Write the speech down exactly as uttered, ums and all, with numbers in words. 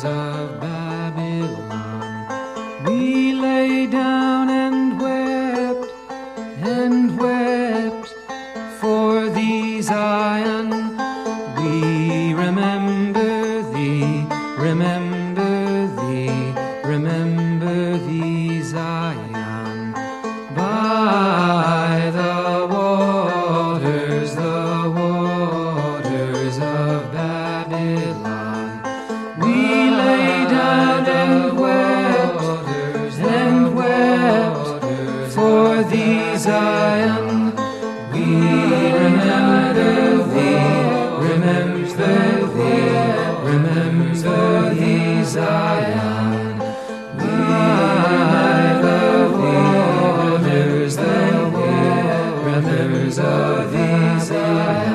waters of Babylon. We lay down and wept and wept for thee, Zion. We remember thee, remember thee, remember thee, Zion. By the waters, the waters of Babylon, we lay down and wept and wept for thee, Zion. We remember thee, remember thee, remember thee, Zion. By the waters, the waters of thee, Zion.